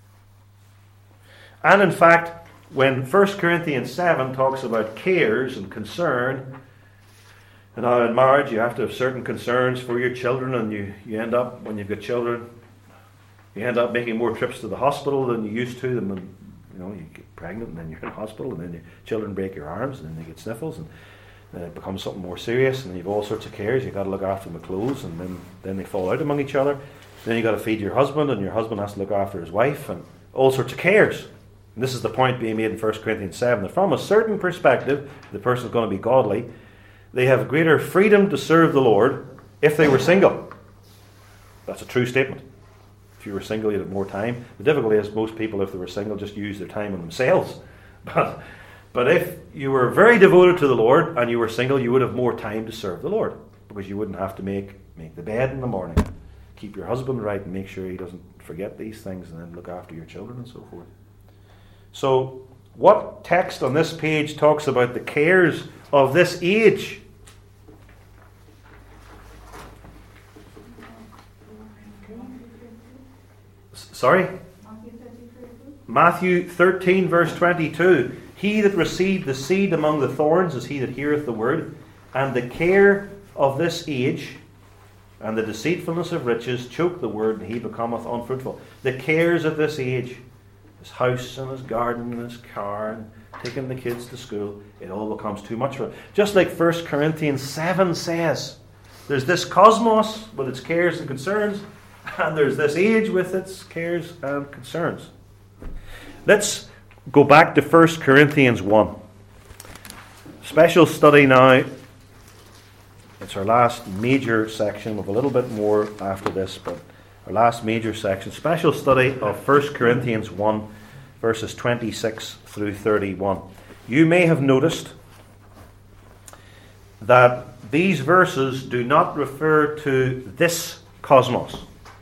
And in fact, when First Corinthians seven talks about cares and concern, and now in marriage you have to have certain concerns for your children, and you, you end up, when you've got children, you end up making more trips to the hospital than you used to. Them, and you know, you get pregnant, and then you're in hospital, and then your children break your arms, and then they get sniffles, and then it becomes something more serious, and you've all sorts of cares. You've got to look after them with clothes, and then, then they fall out among each other. Then you've got to feed your husband, and your husband has to look after his wife, and all sorts of cares. And this is the point being made in First Corinthians seven, that from a certain perspective, the person is going to be godly, they have greater freedom to serve the Lord if they were single. That's a true statement. If you were single, you'd have more time. The difficulty is most people, if they were single, just use their time on themselves. But, but if you were very devoted to the Lord and you were single, you would have more time to serve the Lord, because you wouldn't have to make, make the bed in the morning, keep your husband right and make sure he doesn't forget these things, and then look after your children and so forth. So, what text on this page talks about the cares of this age? Sorry? Matthew thirteen, verse twenty-two. He that received the seed among the thorns is he that heareth the word, and the care of this age and the deceitfulness of riches choke the word, and he becometh unfruitful. The cares of this age. his house and his garden and his car and taking the kids to school, it all becomes too much for him. Just like First Corinthians seven says, there's this cosmos with its cares and concerns, and there's this age with its cares and concerns. Let's go back to First Corinthians one. Special study now. It's our last major section. We've a little bit more after this, but our last major section. Special study of First Corinthians one, verses twenty-six through thirty-one. You may have noticed that these verses do not refer to this cosmos.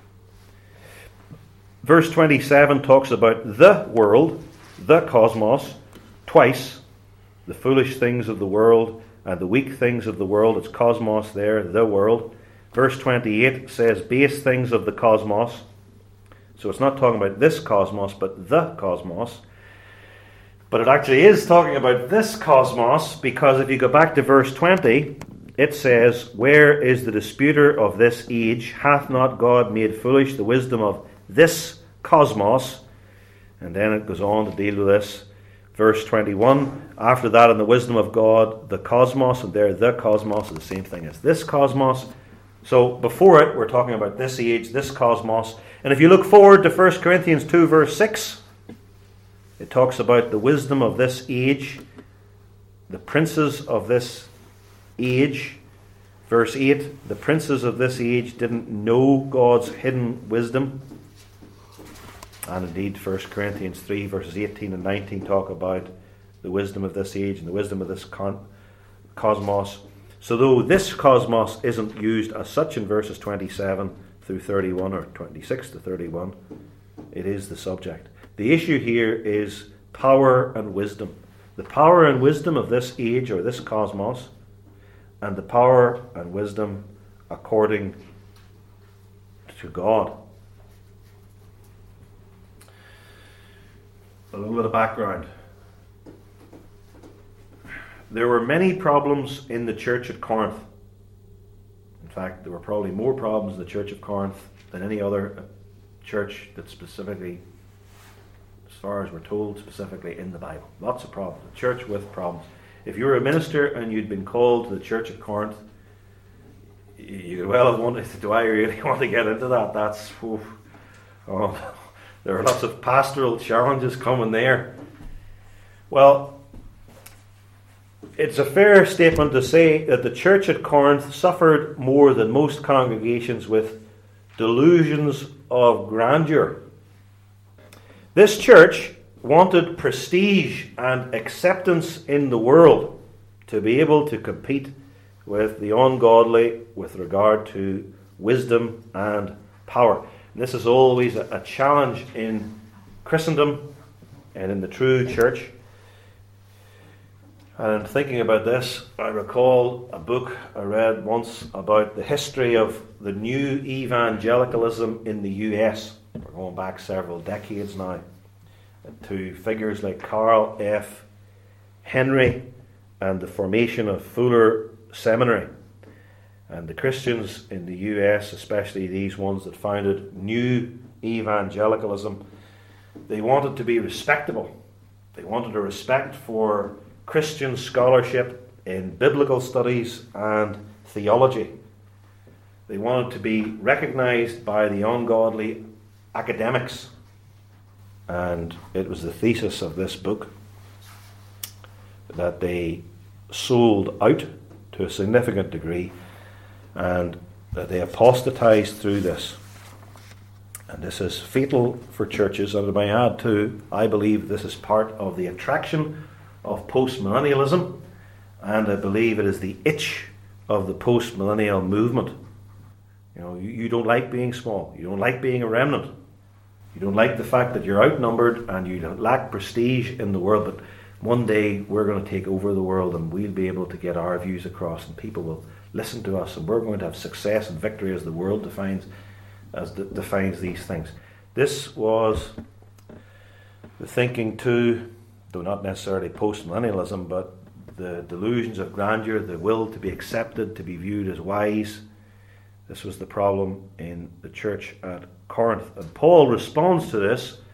Verse twenty-seven talks about the world, the cosmos, twice. The foolish things of the world and the weak things of the world. It's cosmos there, the world. Verse twenty-eight says base things of the cosmos. So it's not talking about this cosmos, but the cosmos. But it actually is talking about this cosmos, because if you go back to verse twenty, it says, where is the disputer of this age? Hath not God made foolish the wisdom of this cosmos? And then it goes on to deal with this. Verse twenty-one, after that, in the wisdom of God, the cosmos, and there the cosmos is the same thing as this cosmos. So before it, we're talking about this age, this cosmos. And if you look forward to First Corinthians two, verse six, it talks about the wisdom of this age, the princes of this age. Verse eight, the princes of this age didn't know God's hidden wisdom. And indeed, First Corinthians three, verses eighteen and nineteen talk about the wisdom of this age and the wisdom of this con- cosmos. So though this cosmos isn't used as such in verses twenty-seven through thirty-one, or twenty-six to thirty-one, it is the subject. The issue here is power and wisdom. The power and wisdom of this age, or this cosmos, and the power and wisdom according to God. A little bit of background. There were many problems in the church at Corinth. In fact, there were probably more problems in the church of Corinth than any other church that specifically, as far as we're told, specifically in the Bible. Lots of problems. A church with problems. If you were a minister and you'd been called to the church at Corinth, you could well have wondered, do I really want to get into that? That's, oof, oh, there are lots of pastoral challenges coming there. Well, it's a fair statement to say that the church at Corinth suffered more than most congregations with delusions of grandeur. This church wanted prestige and acceptance in the world to be able to compete with the ungodly with regard to wisdom and power. And this is always a, a challenge in Christendom and in the true church. And thinking about this, I recall a book I read once about the history of the new evangelicalism in the U S. We're going back several decades now, to figures like Carl F. Henry and the formation of Fuller Seminary. And the Christians in the U S, especially these ones that founded new evangelicalism, they wanted to be respectable. They wanted a respect for Christian scholarship in biblical studies and theology. They wanted to be recognized by the ungodly academics. And it was the thesis of this book that they sold out to a significant degree, and that they apostatized through this. And this is fatal for churches, and I may add too, I believe this is part of the attraction of postmillennialism, and I believe it is the itch of the postmillennial movement. You know, you, you don't like being small, you don't like being a remnant, you don't like the fact that you're outnumbered and you lack prestige in the world, but one day we're going to take over the world and we'll be able to get our views across, and people will listen to us, and we're going to have success and victory as the world defines as de- defines these things. This was the thinking too, though not necessarily post-millennialism, but the delusions of grandeur, the will to be accepted, to be viewed as wise. This was the problem in the church at Corinth. And Paul responds to this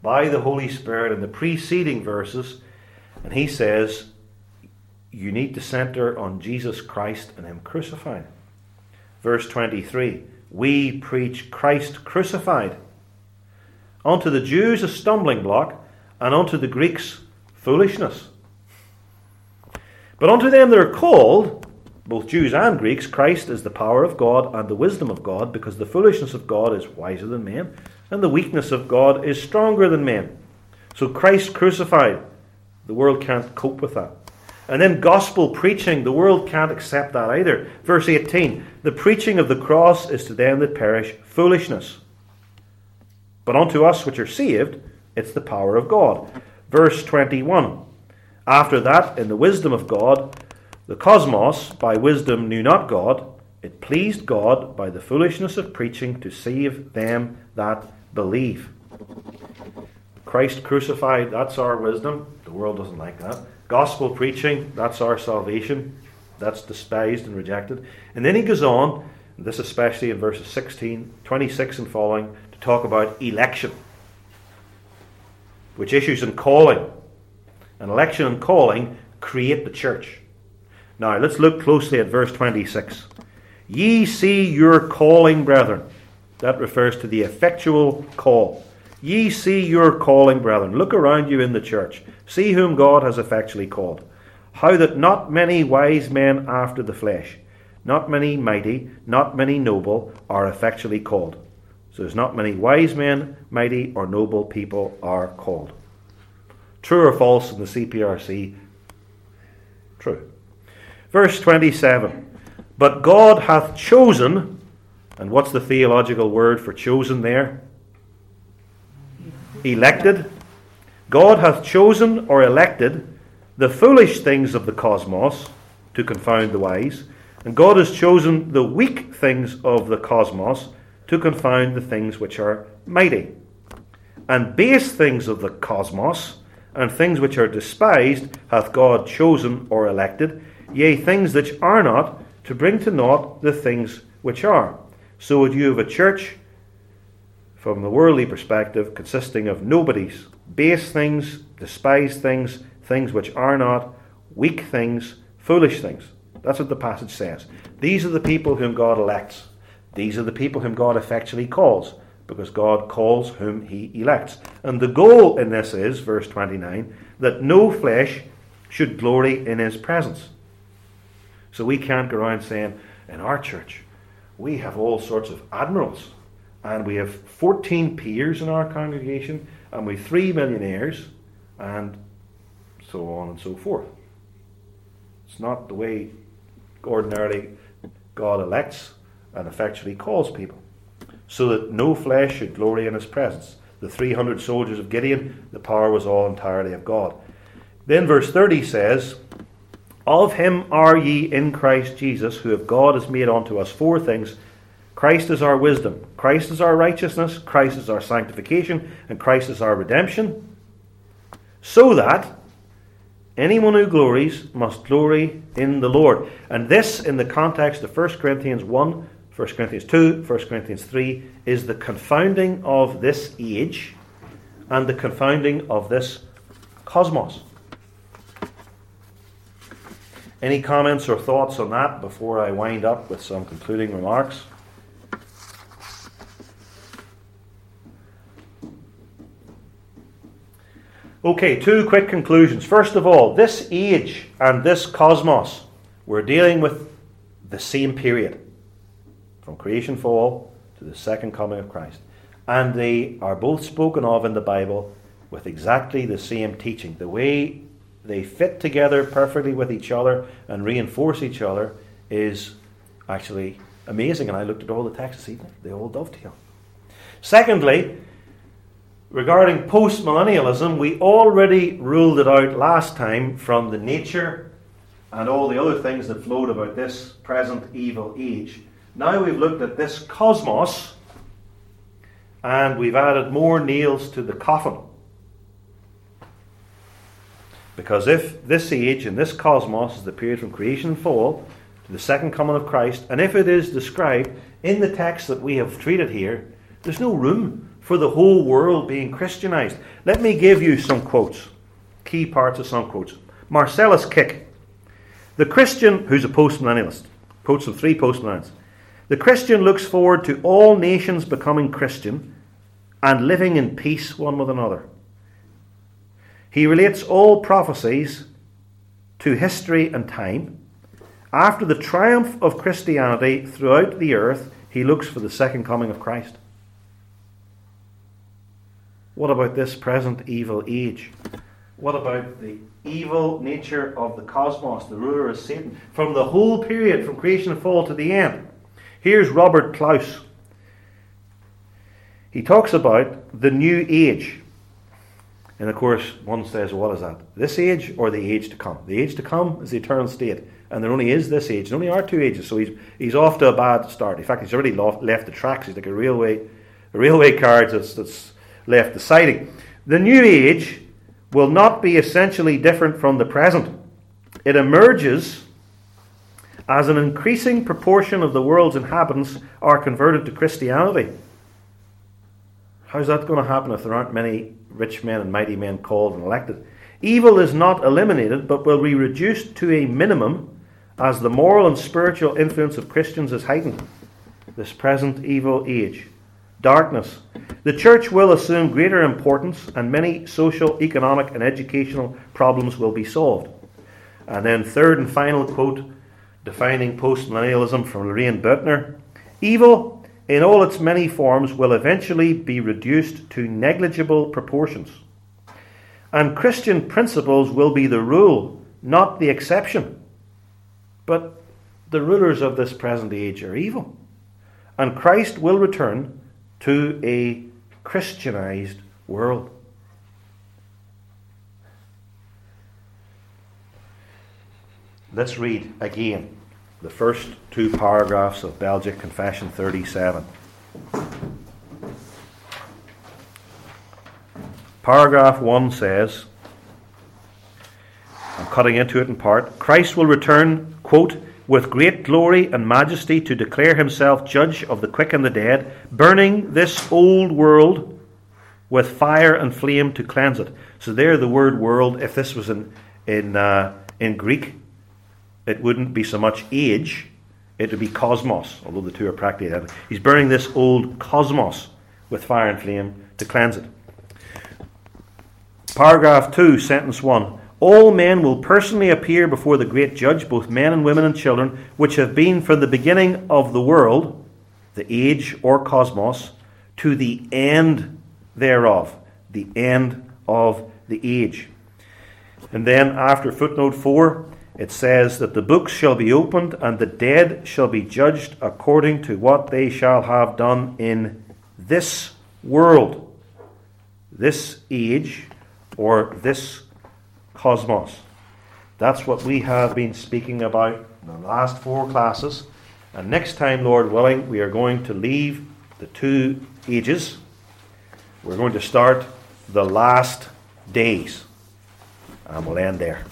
by the Holy Spirit in the preceding verses, and he says you need to center on Jesus Christ and him crucified. Verse twenty-three, we preach Christ crucified. Unto the Jews a stumbling block, and unto the Greeks foolishness. But unto them that are called, both Jews and Greeks, Christ is the power of God and the wisdom of God, because the foolishness of God is wiser than men, and the weakness of God is stronger than men. So Christ crucified, the world can't cope with that. And then gospel preaching, the world can't accept that either. Verse eighteen, the preaching of the cross is to them that perish foolishness. But unto us which are saved, it's the power of God. Verse twenty-one, after that, in the wisdom of God, the cosmos by wisdom knew not God. It pleased God by the foolishness of preaching to save them that believe. Christ crucified, that's our wisdom. The world doesn't like that. Gospel preaching, that's our salvation. That's despised and rejected. And then he goes on, this especially in verses sixteen, twenty-six and following, to talk about election, which issues in calling. And election and calling create the church. Now, let's look closely at verse twenty-six. Ye see your calling, brethren. That refers to the effectual call. Ye see your calling, brethren. Look around you in the church. See whom God has effectually called. How that not many wise men after the flesh, not many mighty, not many noble, are effectually called. So there's not many wise men, mighty, or noble people are called. True or false in the C P R C? True. Verse twenty-seven. But God hath chosen, and what's the theological word for chosen there? Elected. God hath chosen or elected the foolish things of the cosmos to confound the wise, and God has chosen the weak things of the cosmos to confound the things which are mighty. And base things of the cosmos, and things which are despised, hath God chosen or elected, yea, things which are not, to bring to naught the things which are. So would you have a church, from the worldly perspective, consisting of nobodies, base things, despised things, things which are not, weak things, foolish things. That's what the passage says. These are the people whom God elects. These are the people whom God effectually calls, because God calls whom he elects. And the goal in this is, verse twenty-nine, that no flesh should glory in his presence. So we can't go around saying, in our church, we have all sorts of admirals, and we have fourteen peers in our congregation, and we have three millionaires, and so on and so forth. It's not the way ordinarily God elects and effectually calls people. So that no flesh should glory in his presence. The three hundred soldiers of Gideon, the power was all entirely of God. Then verse thirty says, of him are ye in Christ Jesus, who of God has made unto us four things. Christ is our wisdom, Christ is our righteousness, Christ is our sanctification, and Christ is our redemption. So that anyone who glories must glory in the Lord. And this, in the context of First Corinthians one, First Corinthians two, First Corinthians three, is the confounding of this age and the confounding of this cosmos. Any comments or thoughts on that before I wind up with some concluding remarks? Okay, two quick conclusions. First of all, this age and this cosmos, we're dealing with the same period, from creation fall to the second coming of Christ. And they are both spoken of in the Bible with exactly the same teaching. The way they fit together perfectly with each other and reinforce each other is actually amazing. And I looked at all the texts this evening. They all dovetail. Secondly, regarding post-millennialism, we already ruled it out last time from the nature and all the other things that flowed about this present evil age. Now we've looked at this cosmos, and we've added more nails to the coffin. Because if this age and this cosmos is the period from creation and fall to the second coming of Christ, and if it is described in the text that we have treated here, there's no room for the whole world being Christianized. Let me give you some quotes, key parts of some quotes. Marcellus Kick, the Christian, who's a postmillennialist, quotes of three postmillennialists. The Christian looks forward to all nations becoming Christian and living in peace one with another. He relates all prophecies to history and time. After the triumph of Christianity throughout the earth, he looks for the second coming of Christ. What about this present evil age? What about the evil nature of the cosmos, the ruler of Satan, from the whole period, from creation and fall to the end? Here's Robert Klaus. He talks about the new age. And of course, one says, what is that? This age or the age to come? The age to come is the eternal state. And there only is this age. There only are two ages. So he's he's off to a bad start. In fact, he's already left the tracks. He's like a railway, a railway carriage that's, that's left the siding. The new age will not be essentially different from the present. It emerges as an increasing proportion of the world's inhabitants are converted to Christianity. How's that going to happen if there aren't many rich men and mighty men called and elected? Evil is not eliminated, but will be reduced to a minimum as the moral and spiritual influence of Christians is heightened. This present evil age. Darkness. The church will assume greater importance and many social, economic and educational problems will be solved. And then third and final quote, defining postmillennialism from Lorraine Beutner. Evil, in all its many forms, will eventually be reduced to negligible proportions. And Christian principles will be the rule, not the exception. But the rulers of this present age are evil. And Christ will return to a Christianized world. Let's read again the first two paragraphs of Belgic Confession thirty-seven. Paragraph one says, I'm cutting into it in part, Christ will return, quote, with great glory and majesty to declare himself judge of the quick and the dead, burning this old world with fire and flame to cleanse it. So there the word world, if this was in in uh, in Greek, it wouldn't be so much age, it would be cosmos, although the two are practically identical. He's burning this old cosmos with fire and flame to cleanse it. Paragraph two, sentence one. All men will personally appear before the great judge, both men and women and children, which have been from the beginning of the world, the age or cosmos, to the end thereof, the end of the age. And then after footnote four, it says that the books shall be opened and the dead shall be judged according to what they shall have done in this world, this age, or this cosmos. That's what we have been speaking about in the last four classes. And next time, Lord willing, we are going to leave the two ages. We're going to start the last days. And we'll end there.